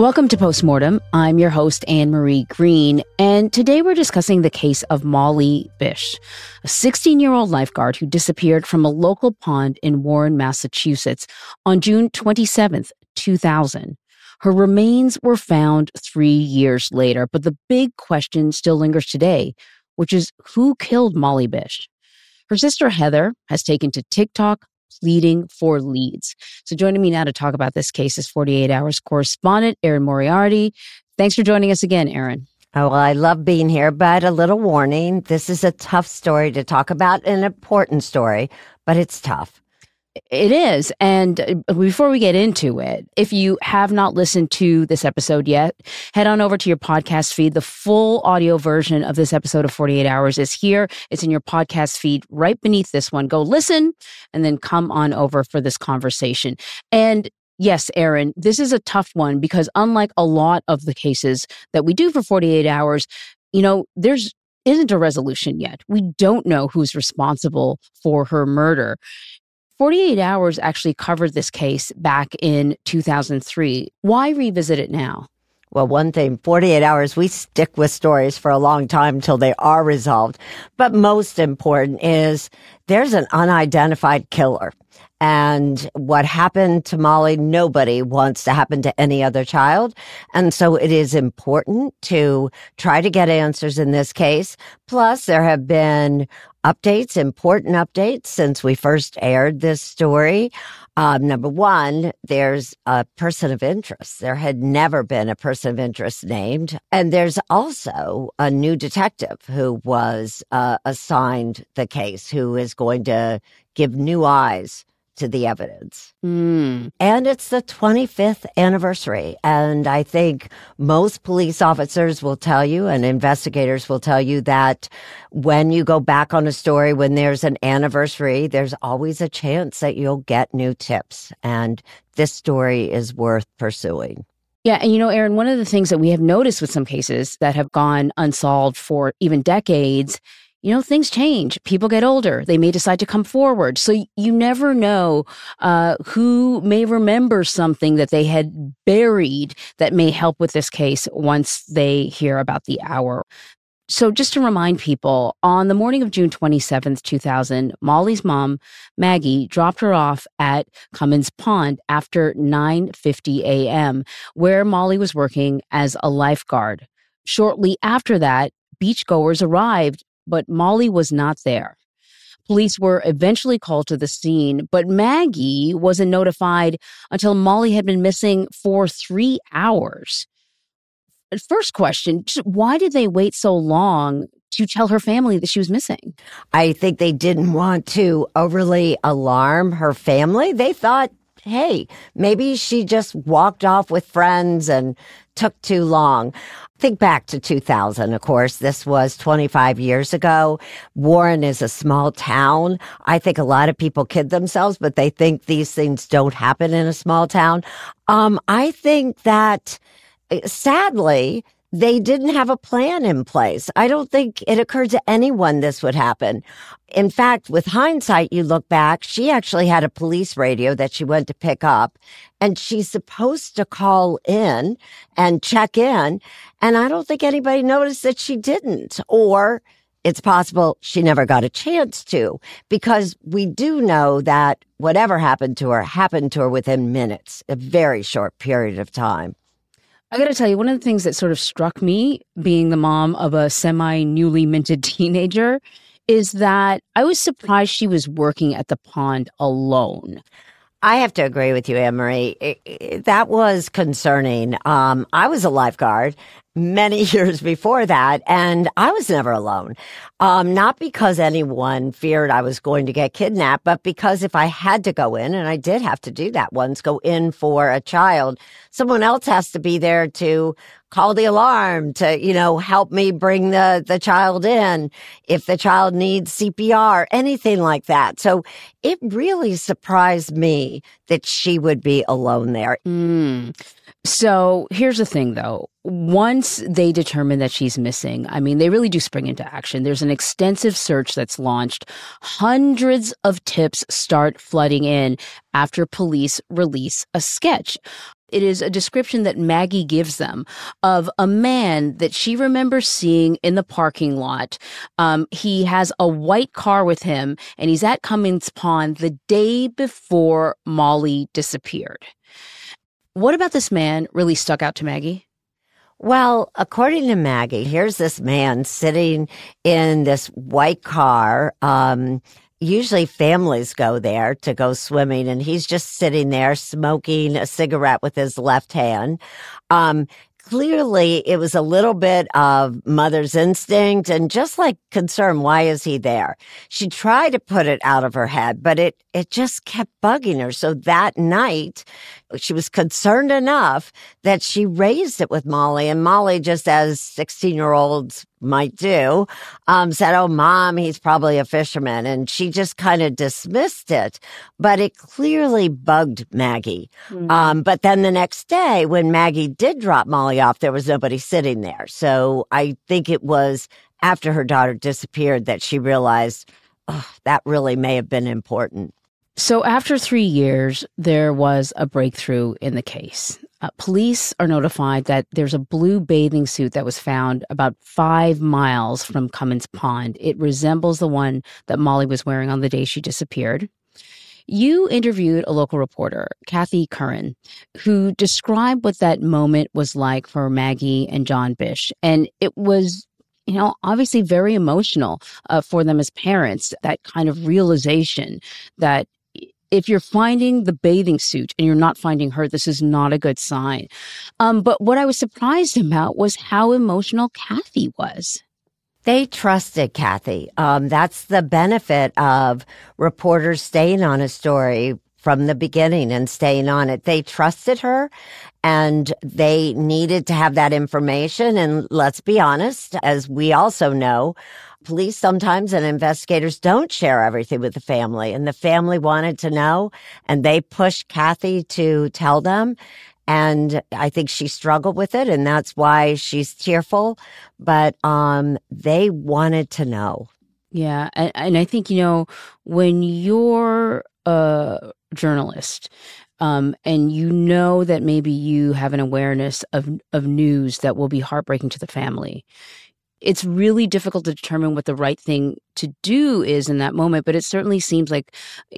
Welcome to Postmortem. I'm your host, Anne Marie Green, and today we're discussing the case of Molly Bish, a 16-year-old lifeguard who disappeared from a local pond in Warren, Massachusetts on June 27th, 2000. Her remains were found 3 years later, but the big question still lingers today, which is who killed Molly Bish? Her sister Heather has taken to TikTok pleading for leads. So joining me now to talk about this case is 48 Hours correspondent Erin Moriarty. Thanks for joining us again, Erin. Oh, well, I love being here, but a little warning. This is a tough story to talk about, an important story, but it's tough. It is. And before we get into it, if you have not listened to this episode yet, head on over to your podcast feed. The full audio version of this episode of 48 Hours is here. It's in your podcast feed right beneath this one. Go listen and then come on over for this conversation. And yes, Erin, this is a tough one because unlike a lot of the cases that we do for 48 Hours, there's isn't a resolution yet. We don't know who's responsible for her murder. 48 Hours actually covered this case back in 2003. Why revisit it now? Well, one thing, 48 Hours, we stick with stories for a long time until they are resolved. But most important is there's an unidentified killer. And what happened to Molly, nobody wants to happen to any other child. And so it is important to try to get answers in this case. Plus, there have been updates, important updates, since we first aired this story. Number one, there's a person of interest. There had never been a person of interest named. And there's also a new detective who was assigned the case, who is going to give new eyes to the evidence. And it's the 25th anniversary. And I think most police officers will tell you and investigators will tell you that when you go back on a story, when there's an anniversary, there's always a chance that you'll get new tips. And this story is worth pursuing. Yeah. And Erin, one of the things that we have noticed with some cases that have gone unsolved for even decades, things change. People get older. They may decide to come forward. So you never know who may remember something that they had buried that may help with this case once they hear about the hour. So just to remind people, on the morning of June 27th, 2000, Molly's mom, Maggie, dropped her off at Cummins Pond after 9:50 a.m., where Molly was working as a lifeguard. Shortly after that, beachgoers arrived, but Molly was not there. Police were eventually called to the scene, but Maggie wasn't notified until Molly had been missing for 3 hours. First question, why did they wait so long to tell her family that she was missing? I think they didn't want to overly alarm her family. They thought, hey, maybe she just walked off with friends and took too long. Think back to 2000, of course. This was 25 years ago. Warren is a small town. I think a lot of people kid themselves, but they think these things don't happen in a small town. I think that, sadly, they didn't have a plan in place. I don't think it occurred to anyone this would happen. In fact, with hindsight, you look back, she actually had a police radio that she went to pick up, and she's supposed to call in and check in. And I don't think anybody noticed that she didn't, or it's possible she never got a chance to, because we do know that whatever happened to her within minutes, a very short period of time. I got to tell you, one of the things that sort of struck me, being the mom of a semi-newly minted teenager, is that I was surprised she was working at the pond alone. I have to agree with you, Anne-Marie. That was concerning. I was a lifeguard many years before that, and I was never alone. Not because anyone feared I was going to get kidnapped, but because if I had to go in, and I did have to do that once, go in for a child, someone else has to be there to call the alarm, to, help me bring the child in. If the child needs CPR, anything like that. So it really surprised me that she would be alone there. So here's the thing, though. Once they determine that she's missing, they really do spring into action. There's an extensive search that's launched. Hundreds of tips start flooding in after police release a sketch. It is a description that Maggie gives them of a man that she remembers seeing in the parking lot. He has a white car with him, and he's at Cummins Pond the day before Molly disappeared. What about this man really stuck out to Maggie? Well, according to Maggie, here's this man sitting in this white car. Usually families go there to go swimming, and he's just sitting there smoking a cigarette with his left hand. Clearly, it was a little bit of mother's instinct and just like concern. Why is he there? She tried to put it out of her head, but it just kept bugging her. So that night, she was concerned enough that she raised it with Molly. And Molly, just as 16-year-olds might do, said, "Oh, Mom, he's probably a fisherman." And she just kind of dismissed it. But it clearly bugged Maggie. But then the next day, when Maggie did drop Molly off, there was nobody sitting there. So I think it was after her daughter disappeared that she realized, oh, that really may have been important. So after 3 years, there was a breakthrough in the case. Police are notified that there's a blue bathing suit that was found about 5 miles from Cummins Pond. It resembles the one that Molly was wearing on the day she disappeared. You interviewed a local reporter, Kathy Curran, who described what that moment was like for Maggie and John Bish. And it was, obviously very emotional for them as parents, that kind of realization that if you're finding the bathing suit and you're not finding her, this is not a good sign. But what I was surprised about was how emotional Kathy was. They trusted Kathy. That's the benefit of reporters staying on a story from the beginning and staying on it. They trusted her, and they needed to have that information. And let's be honest, as we also know, police sometimes and investigators don't share everything with the family. And the family wanted to know, and they pushed Kathy to tell them. And I think she struggled with it, and that's why she's tearful. But they wanted to know. Yeah. And I think, when you're a journalist, and that maybe you have an awareness of news that will be heartbreaking to the family, it's really difficult to determine what the right thing to do is in that moment. But it certainly seems like,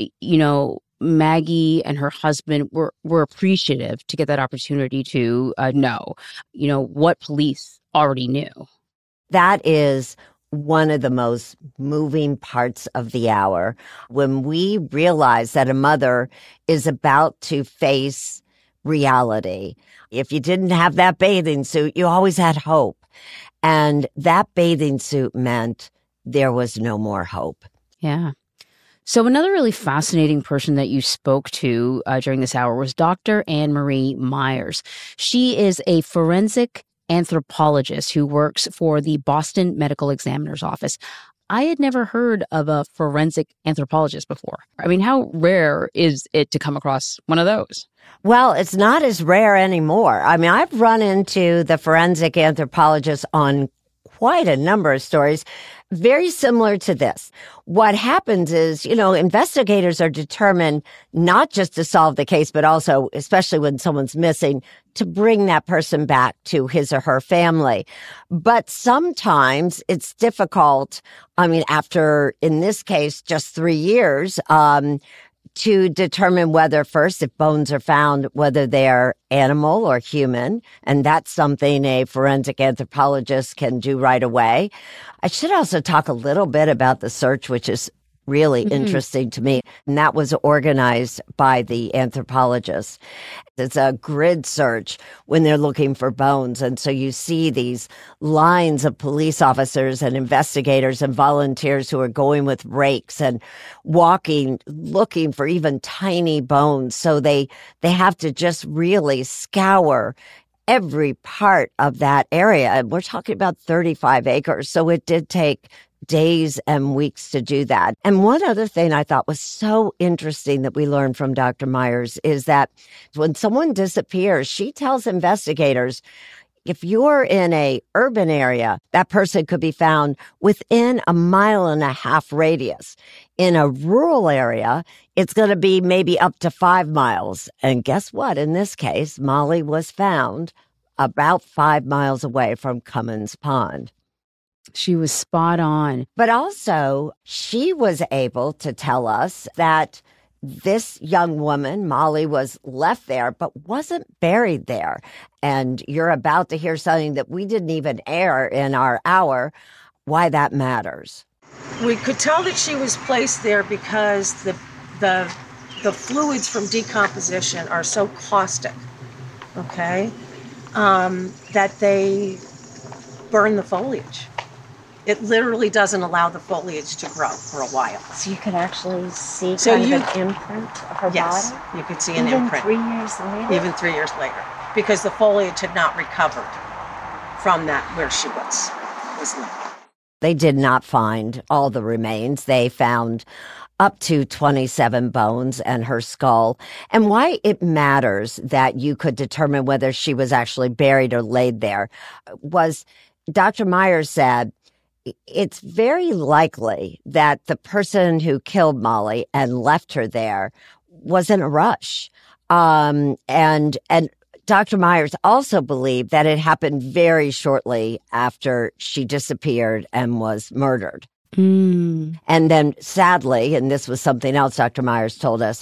Maggie and her husband were appreciative to get that opportunity to know, what police already knew. That is one of the most moving parts of the hour, when we realize that a mother is about to face reality. If you didn't have that bathing suit, you always had hope. And that bathing suit meant there was no more hope. Yeah. So another really fascinating person that you spoke to during this hour was Dr. Anne Marie Myers. She is a forensic anthropologist who works for the Boston Medical Examiner's Office. I had never heard of a forensic anthropologist before. I mean, how rare is it to come across one of those? Well, it's not as rare anymore. I mean, I've run into the forensic anthropologist on quite a number of stories, very similar to this. What happens is, investigators are determined not just to solve the case, but also, especially when someone's missing, to bring that person back to his or her family. But sometimes it's difficult. I mean, after, in this case, just 3 years, to determine whether first, if bones are found, whether they're animal or human. And that's something a forensic anthropologist can do right away. I should also talk a little bit about the search, which is really interesting to me. And that was organized by the anthropologists. It's a grid search when they're looking for bones. And so you see these lines of police officers and investigators and volunteers who are going with rakes and walking, looking for even tiny bones. So they have to just really scour every part of that area. And we're talking about 35 acres. So it did take days and weeks to do that. And one other thing I thought was so interesting that we learned from Dr. Myers is that when someone disappears, she tells investigators, If you're in a urban area, that person could be found within a 1.5 mile radius. In a rural area, it's going to be maybe up to 5 miles. And guess what? In this case, Molly was found about 5 miles away from Cummins Pond. She was spot on. But also, she was able to tell us that this young woman, Molly, was left there, but wasn't buried there. And you're about to hear something that we didn't even air in our hour, why that matters. We could tell that she was placed there because the fluids from decomposition are so caustic, okay, that they burn the foliage. It literally doesn't allow the foliage to grow for a while. So you could actually see an imprint of her body? Yes, you could see an Even imprint. 3 years later? Even 3 years later, because the foliage had not recovered from that where she was living. They did not find all the remains. They found up to 27 bones and her skull. And why it matters that you could determine whether she was actually buried or laid there was Dr. Myers said, it's very likely that the person who killed Molly and left her there was in a rush. And Dr. Myers also believed that it happened very shortly after she disappeared and was murdered. And then sadly, and this was something else Dr. Myers told us,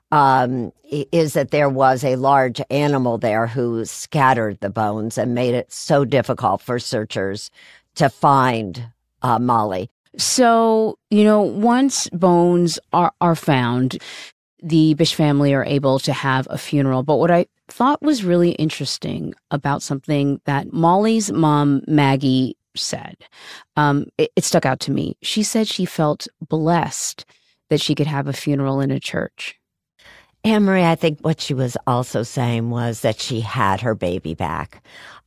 is that there was a large animal there who scattered the bones and made it so difficult for searchers to find Molly. So, once bones are found, the Bish family are able to have a funeral. But what I thought was really interesting about something that Molly's mom, Maggie, said, it stuck out to me. She said she felt blessed that she could have a funeral in a church. Anne-Marie, I think what she was also saying was that she had her baby back.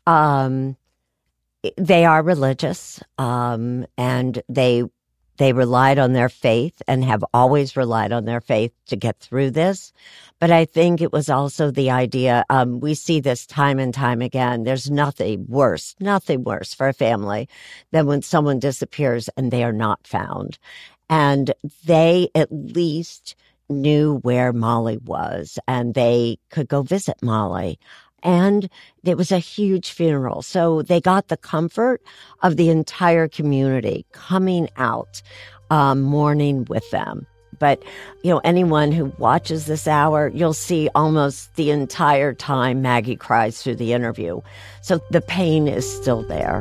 They are religious, and they relied on their faith and have always relied on their faith to get through this. But I think it was also the idea, we see this time and time again. There's nothing worse for a family than when someone disappears and they are not found. And they at least knew where Molly was and they could go visit Molly. And it was a huge funeral. So they got the comfort of the entire community coming out, mourning with them. But, anyone who watches this hour, you'll see almost the entire time Maggie cries through the interview. So the pain is still there.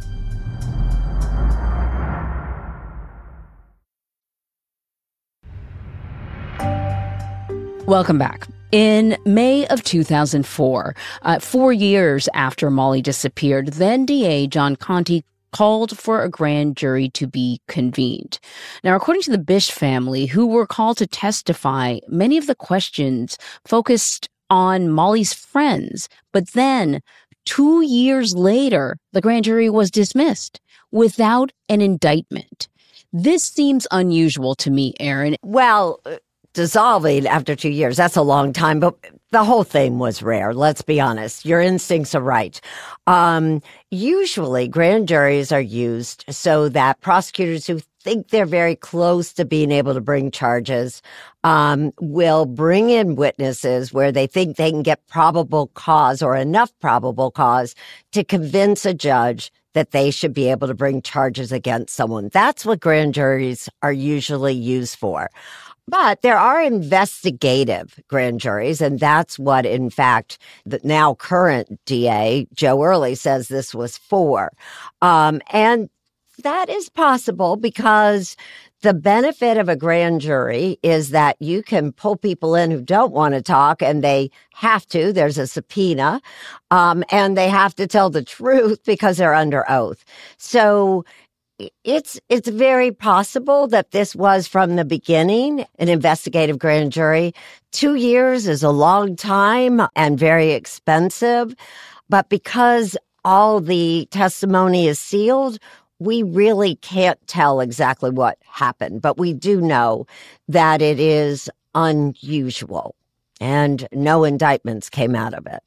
Welcome back. In May of 2004, 4 years after Molly disappeared, then DA John Conte called for a grand jury to be convened. Now, according to the Bish family, who were called to testify, many of the questions focused on Molly's friends. But then, 2 years later, the grand jury was dismissed without an indictment. This seems unusual to me, Erin. Well, dissolving after 2 years, that's a long time, but the whole thing was rare. Let's be honest. Your instincts are right. Usually grand juries are used so that prosecutors who think they're very close to being able to bring charges, will bring in witnesses where they think they can get probable cause or enough probable cause to convince a judge that they should be able to bring charges against someone. That's what grand juries are usually used for. But there are investigative grand juries, and that's what, in fact, the now current DA, Joe Early, says this was for. And that is possible because the benefit of a grand jury is that you can pull people in who don't want to talk, and they have to. There's a subpoena, and they have to tell the truth because they're under oath. So it's very possible that this was from the beginning an investigative grand jury. 2 years is a long time and very expensive, but because all the testimony is sealed, we really can't tell exactly what happened, but we do know that it is unusual and no indictments came out of it.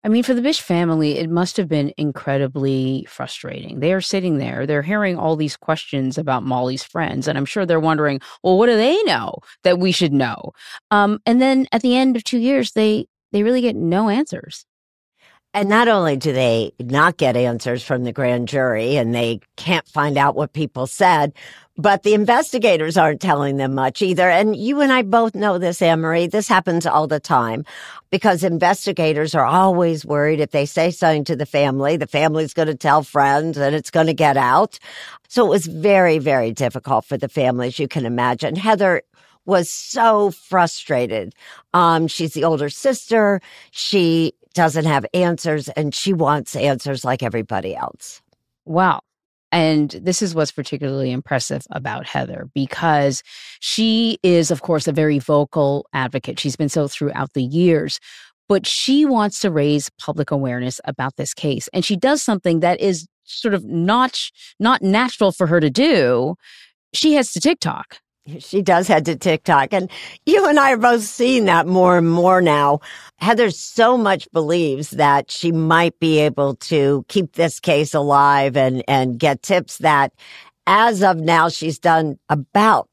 I mean, for the Bish family, it must have been incredibly frustrating. They are sitting there, they're hearing all these questions about Molly's friends, and I'm sure they're wondering, well, what do they know that we should know? And then at the end of 2 years, they really get no answers. And not only do they not get answers from the grand jury and they can't find out what people said, but the investigators aren't telling them much either. And you and I both know this, Anne-Marie. This happens all the time because investigators are always worried if they say something to the family's going to tell friends and it's going to get out. So it was very, very difficult for the family, as you can imagine. Heather was so frustrated. She's the older sister. She doesn't have answers, and she wants answers like everybody else. Wow. And this is what's particularly impressive about Heather, because she is, of course, a very vocal advocate. She's been so throughout the years, but she wants to raise public awareness about this case. And she does something that is sort of not natural for her to do. She heads to TikTok. She does head to TikTok. And you and I are both seeing that more and more now. Heather so much believes that she might be able to keep this case alive and get tips that as of now, she's done about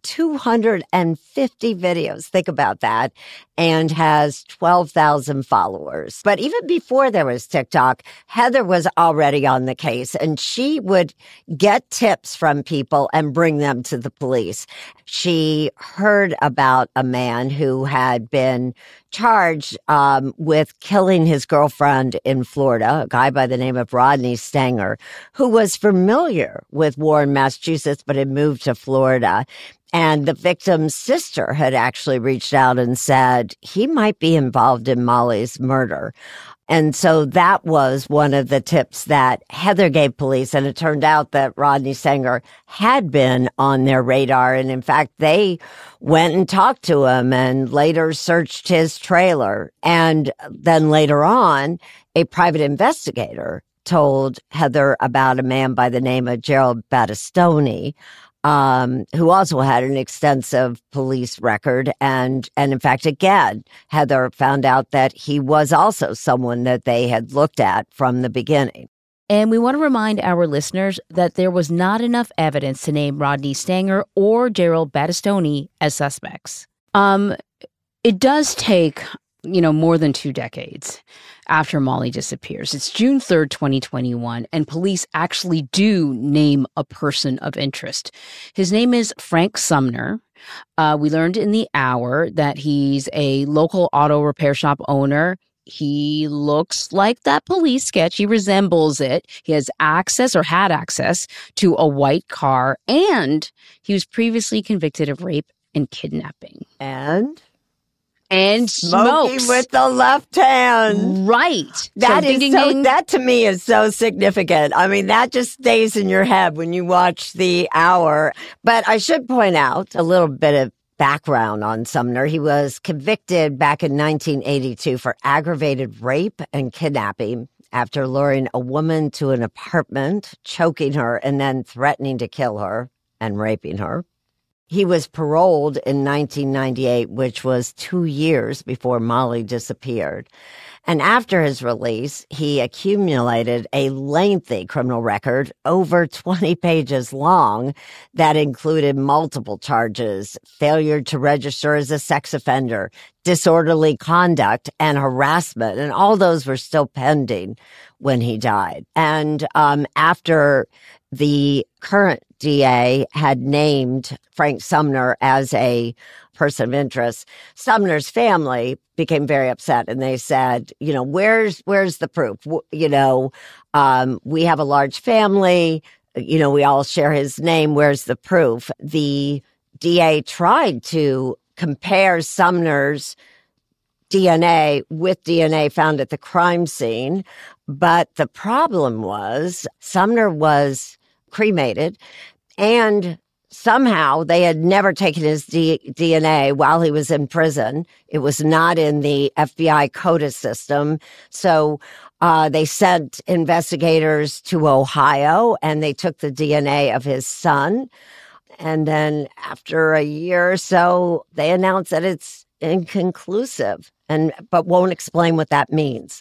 250 videos. Think about that. And has 12,000 followers. But even before there was TikTok, Heather was already on the case, and she would get tips from people and bring them to the police. She heard about a man who had been charged with killing his girlfriend in Florida, a guy by the name of Rodney Stanger, who was familiar with Warren, Massachusetts, but had moved to Florida. And the victim's sister had actually reached out and said he might be involved in Molly's murder. And so that was one of the tips that Heather gave police. And it turned out that Rodney Stanger had been on their radar. And in fact, they went and talked to him and later searched his trailer. And then later on, a private investigator told Heather about a man by the name of Gerald Battistoni, who also had an extensive police record. And in fact, again, Heather found out that he was also someone that they had looked at from the beginning. And we want to remind our listeners that there was not enough evidence to name Rodney Stanger or Gerald Battistoni as suspects. It does take, more than 2 decades after Molly disappears. It's June 3rd, 2021, and police actually do name a person of interest. His name is Frank Sumner. We learned in the hour that he's a local auto repair shop owner. He looks like that police sketch. He resembles it. He has access or had access to a white car, and he was previously convicted of rape and kidnapping. And smoking smokes with the left hand. Right. That so, is ding, so. ding. That to me is so significant. I mean, that just stays in your head when you watch the hour. But I should point out a little bit of background on Sumner. He was convicted back in 1982 for aggravated rape and kidnapping after luring a woman to an apartment, choking her, and then threatening to kill her and raping her. He was paroled in 1998, which was 2 years before Molly disappeared. And after his release, he accumulated a lengthy criminal record, over 20 pages long, that included multiple charges: failure to register as a sex offender, disorderly conduct, and harassment. And all those were still pending when he died. And after the current DA had named Frank Sumner as a person of interest, Sumner's family became very upset, and they said, where's the proof? We have a large family, we all share his name. Where's the proof? The DA tried to compare Sumner's DNA with DNA found at the crime scene, but the problem was Sumner was cremated, and somehow they had never taken his DNA while he was in prison. It was not in the FBI CODIS system. So they sent investigators to Ohio, and they took the DNA of his son. And then after a year or so, they announced that it's inconclusive, but won't explain what that means.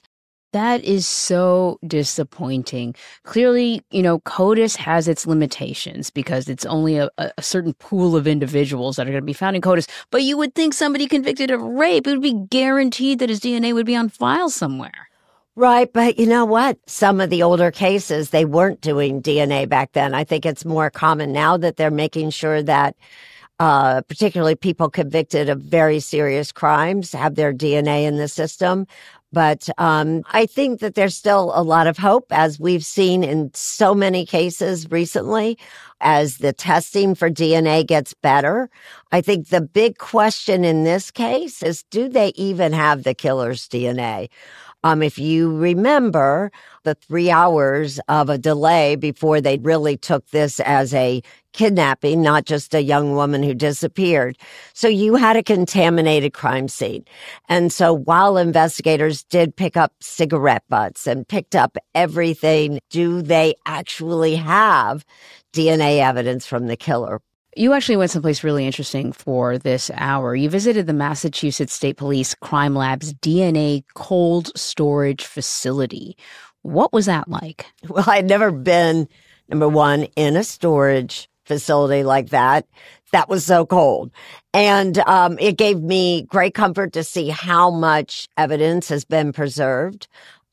That is so disappointing. Clearly, CODIS has its limitations because it's only a certain pool of individuals that are going to be found in CODIS. But you would think somebody convicted of rape, it would be guaranteed that his DNA would be on file somewhere. Right. But you know what? Some of the older cases, they weren't doing DNA back then. I think it's more common now that they're making sure that particularly people convicted of very serious crimes have their DNA in the system. But I think that there's still a lot of hope, as we've seen in so many cases recently, as the testing for DNA gets better. I think the big question in this case is, do they even have the killer's DNA? If you remember the 3 hours of a delay before they really took this as a kidnapping, not just a young woman who disappeared. So you had a contaminated crime scene. And so while investigators did pick up cigarette butts and picked up everything, do they actually have DNA evidence from the killer? You actually went someplace really interesting for this hour. You visited the Massachusetts State Police Crime Lab's DNA cold storage facility. What was that like? Well, I'd never been, number one, in a storage facility like that. That was so cold. And it gave me great comfort to see how much evidence has been preserved.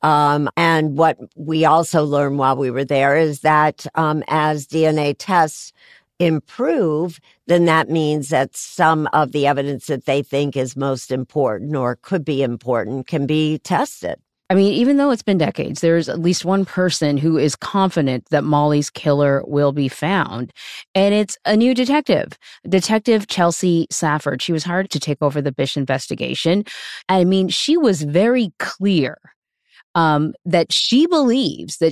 And what we also learned while we were there is that as DNA tests improve, then that means that some of the evidence that they think is most important or could be important can be tested. I mean, even though it's been decades, there's at least one person who is confident that Molly's killer will be found. And it's a new detective, Detective Chelsea Safford. She was hired to take over the Bish investigation. I mean, she was very clear that she believes that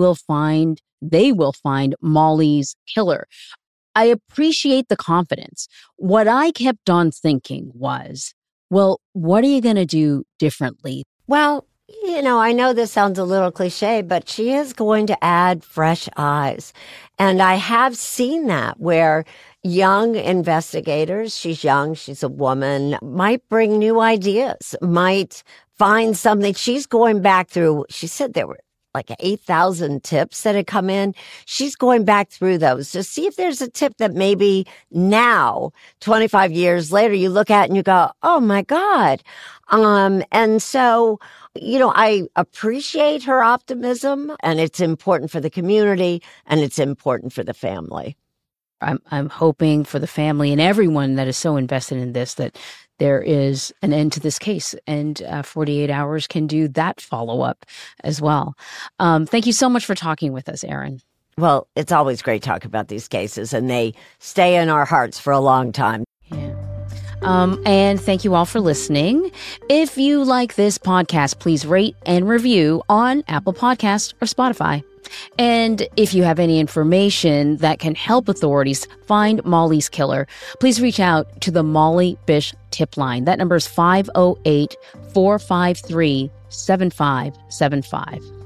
they will find Molly's killer. I appreciate the confidence. What I kept on thinking was, well, what are you going to do differently? Well, I know this sounds a little cliche, but she is going to add fresh eyes. And I have seen that where young investigators, she's young, she's a woman, might bring new ideas, might find something. She's going back through, she said there were like 8,000 tips that had come in. She's going back through those to see if there's a tip that maybe now, 25 years later, you look at and you go, oh my God. And so, I appreciate her optimism, and it's important for the community and it's important for the family. I'm hoping for the family and everyone that is so invested in this that there is an end to this case, and 48 hours can do that follow-up as well. Thank you so much for talking with us, Erin. Well, it's always great talking about these cases, and they stay in our hearts for a long time. Yeah. And thank you all for listening. If you like this podcast, please rate and review on Apple Podcasts or Spotify. And if you have any information that can help authorities find Molly's killer, please reach out to the Molly Bish tip line. That number is 508-453-7575.